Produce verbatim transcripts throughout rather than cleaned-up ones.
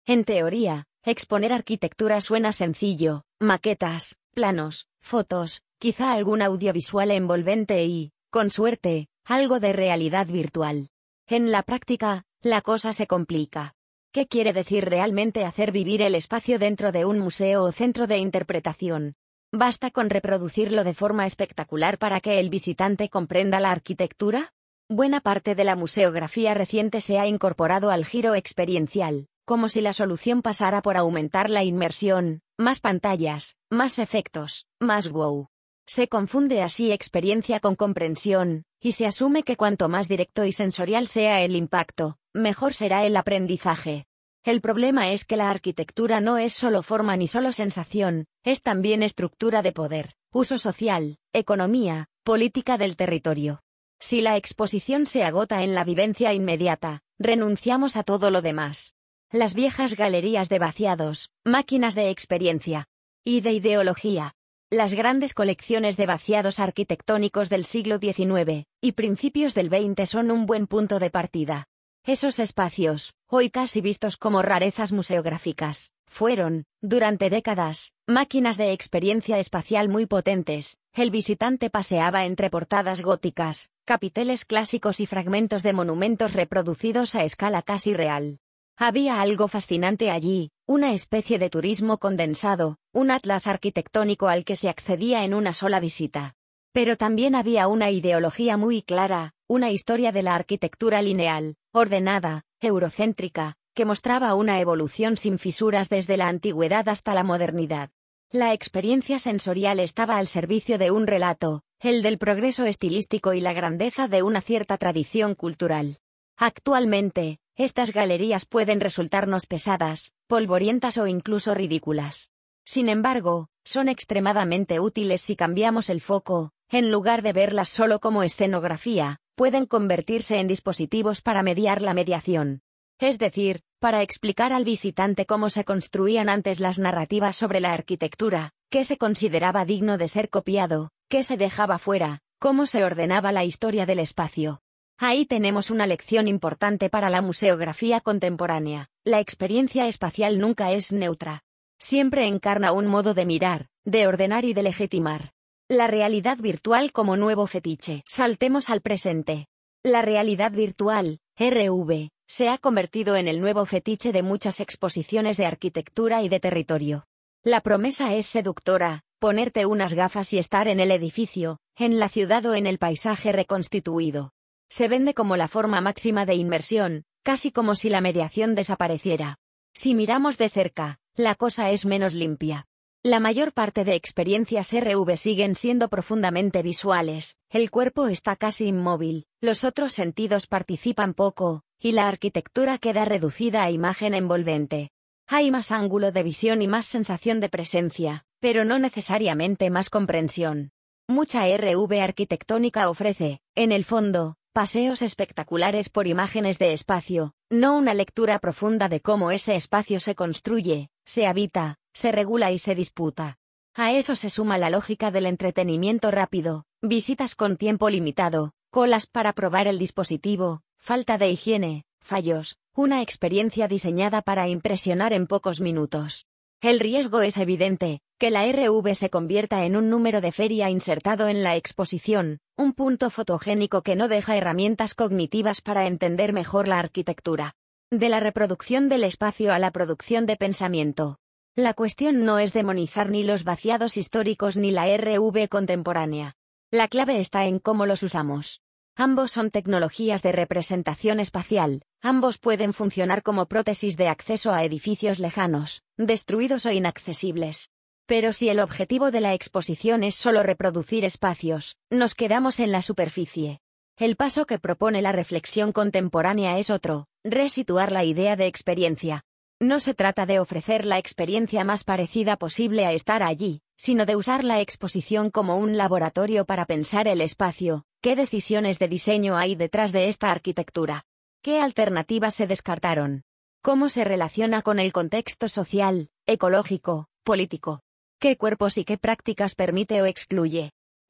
En teoría, exponer arquitectura suena sencillo, maquetas, planos, fotos, quizá algún audiovisual envolvente y, con suerte, algo de realidad virtual. En la práctica, la cosa se complica. ¿Qué quiere decir realmente hacer vivir el espacio dentro de un museo o centro de interpretación? ¿Basta con reproducirlo de forma espectacular para que el visitante comprenda la arquitectura? Buena parte de la museografía reciente se ha incorporado al giro experiencial, como si la solución pasara por aumentar la inmersión, más pantallas, más efectos, más wow. Se confunde así experiencia con comprensión, y se asume que cuanto más directo y sensorial sea el impacto, mejor será el aprendizaje. El problema es que la arquitectura no es solo forma ni solo sensación, es también estructura de poder, uso social, economía, política del territorio. Si la exposición se agota en la vivencia inmediata, renunciamos a todo lo demás. Las viejas galerías de vaciados, máquinas de experiencia y de ideología. Las grandes colecciones de vaciados arquitectónicos del siglo diecinueve y principios del veinte son un buen punto de partida. Esos espacios, hoy casi vistos como rarezas museográficas, fueron, durante décadas, máquinas de experiencia espacial muy potentes. El visitante paseaba entre portadas góticas, capiteles clásicos y fragmentos de monumentos reproducidos a escala casi real. Había algo fascinante allí, una especie de turismo condensado, un atlas arquitectónico al que se accedía en una sola visita. Pero también había una ideología muy clara, una historia de la arquitectura lineal, ordenada, eurocéntrica, que mostraba una evolución sin fisuras desde la antigüedad hasta la modernidad. La experiencia sensorial estaba al servicio de un relato, el del progreso estilístico y la grandeza de una cierta tradición cultural. Actualmente, estas galerías pueden resultarnos pesadas, polvorientas o incluso ridículas. Sin embargo, son extremadamente útiles si cambiamos el foco. En lugar de verlas solo como escenografía, pueden convertirse en dispositivos para mediar la mediación. Es decir, para explicar al visitante cómo se construían antes las narrativas sobre la arquitectura, qué se consideraba digno de ser copiado, qué se dejaba fuera, cómo se ordenaba la historia del espacio. Ahí tenemos una lección importante para la museografía contemporánea. La experiencia espacial nunca es neutra. Siempre encarna un modo de mirar, de ordenar y de legitimar. La realidad virtual como nuevo fetiche. Saltemos al presente. La realidad virtual, R V, se ha convertido en el nuevo fetiche de muchas exposiciones de arquitectura y de territorio. La promesa es seductora, ponerte unas gafas y estar en el edificio, en la ciudad o en el paisaje reconstituido. Se vende como la forma máxima de inmersión, casi como si la mediación desapareciera. Si miramos de cerca, la cosa es menos limpia. La mayor parte de experiencias R V siguen siendo profundamente visuales, el cuerpo está casi inmóvil, los otros sentidos participan poco, y la arquitectura queda reducida a imagen envolvente. Hay más ángulo de visión y más sensación de presencia, pero no necesariamente más comprensión. Mucha R V arquitectónica ofrece, en el fondo, paseos espectaculares por imágenes de espacio, no una lectura profunda de cómo ese espacio se construye, se habita, se regula y se disputa. A eso se suma la lógica del entretenimiento rápido, visitas con tiempo limitado, colas para probar el dispositivo, falta de higiene, fallos, una experiencia diseñada para impresionar en pocos minutos. El riesgo es evidente, que la R V se convierta en un número de feria insertado en la exposición, un punto fotogénico que no deja herramientas cognitivas para entender mejor la arquitectura. De la reproducción del espacio a la producción de pensamiento. La cuestión no es demonizar ni los vaciados históricos ni la R V contemporánea. La clave está en cómo los usamos. Ambos son tecnologías de representación espacial, ambos pueden funcionar como prótesis de acceso a edificios lejanos, destruidos o inaccesibles. Pero si el objetivo de la exposición es solo reproducir espacios, nos quedamos en la superficie. El paso que propone la reflexión contemporánea es otro, resituar la idea de experiencia. No se trata de ofrecer la experiencia más parecida posible a estar allí, sino de usar la exposición como un laboratorio para pensar el espacio. ¿Qué decisiones de diseño hay detrás de esta arquitectura? ¿Qué alternativas se descartaron? ¿Cómo se relaciona con el contexto social, ecológico, político? ¿Qué cuerpos y qué prácticas permite o excluye?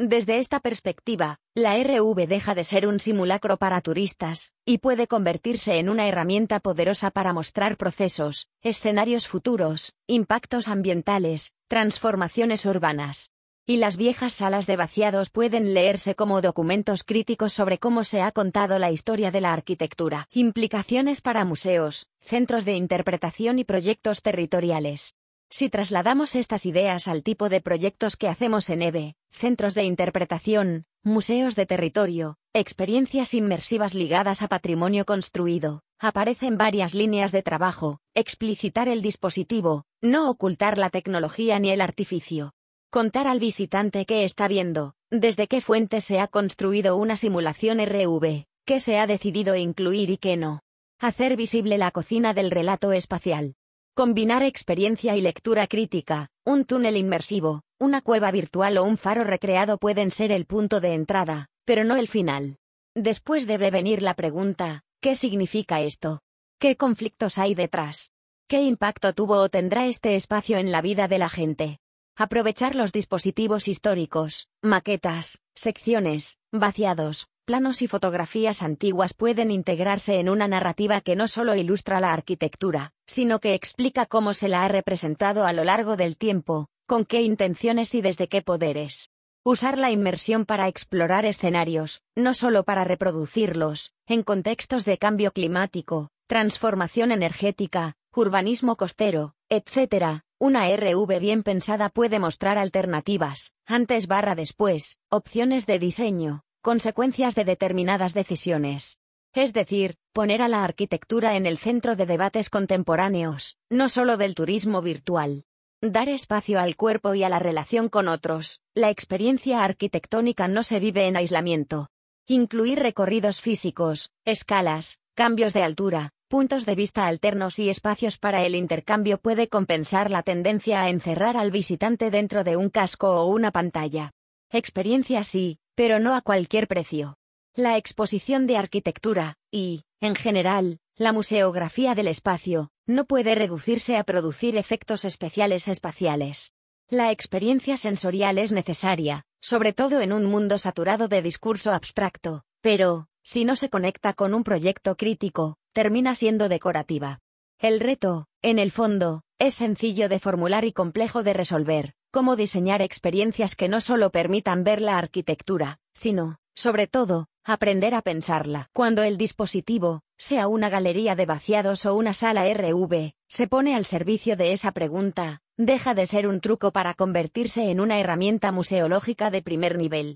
Desde esta perspectiva, la R V deja de ser un simulacro para turistas, y puede convertirse en una herramienta poderosa para mostrar procesos, escenarios futuros, impactos ambientales, transformaciones urbanas. Y las viejas salas de vaciados pueden leerse como documentos críticos sobre cómo se ha contado la historia de la arquitectura. Implicaciones para museos, centros de interpretación y proyectos territoriales. Si trasladamos estas ideas al tipo de proyectos que hacemos en E B E, centros de interpretación, museos de territorio, experiencias inmersivas ligadas a patrimonio construido, aparecen varias líneas de trabajo: explicitar el dispositivo, no ocultar la tecnología ni el artificio. Contar al visitante qué está viendo, desde qué fuentes se ha construido una simulación R V, qué se ha decidido incluir y qué no. Hacer visible la cocina del relato espacial. Combinar experiencia y lectura crítica, un túnel inmersivo, una cueva virtual o un faro recreado pueden ser el punto de entrada, pero no el final. Después debe venir la pregunta: ¿qué significa esto? ¿Qué conflictos hay detrás? ¿Qué impacto tuvo o tendrá este espacio en la vida de la gente? Aprovechar los dispositivos históricos, maquetas, secciones, vaciados, planos y fotografías antiguas pueden integrarse en una narrativa que no solo ilustra la arquitectura, sino que explica cómo se la ha representado a lo largo del tiempo, con qué intenciones y desde qué poderes. Usar la inmersión para explorar escenarios, no solo para reproducirlos, en contextos de cambio climático, transformación energética, urbanismo costero, etcétera. Una R V bien pensada puede mostrar alternativas, antes barra después, opciones de diseño, consecuencias de determinadas decisiones. Es decir, poner a la arquitectura en el centro de debates contemporáneos, no solo del turismo virtual. Dar espacio al cuerpo y a la relación con otros. La experiencia arquitectónica no se vive en aislamiento. Incluir recorridos físicos, escalas, cambios de altura, puntos de vista alternos y espacios para el intercambio puede compensar la tendencia a encerrar al visitante dentro de un casco o una pantalla. Experiencia sí, pero no a cualquier precio. La exposición de arquitectura, y, en general, la museografía del espacio, no puede reducirse a producir efectos especiales espaciales. La experiencia sensorial es necesaria, sobre todo en un mundo saturado de discurso abstracto, pero, si no se conecta con un proyecto crítico, termina siendo decorativa. El reto, en el fondo, es sencillo de formular y complejo de resolver: cómo diseñar experiencias que no solo permitan ver la arquitectura, sino, sobre todo, aprender a pensarla. Cuando el dispositivo, sea una galería de vaciados o una sala R V, se pone al servicio de esa pregunta, deja de ser un truco para convertirse en una herramienta museológica de primer nivel.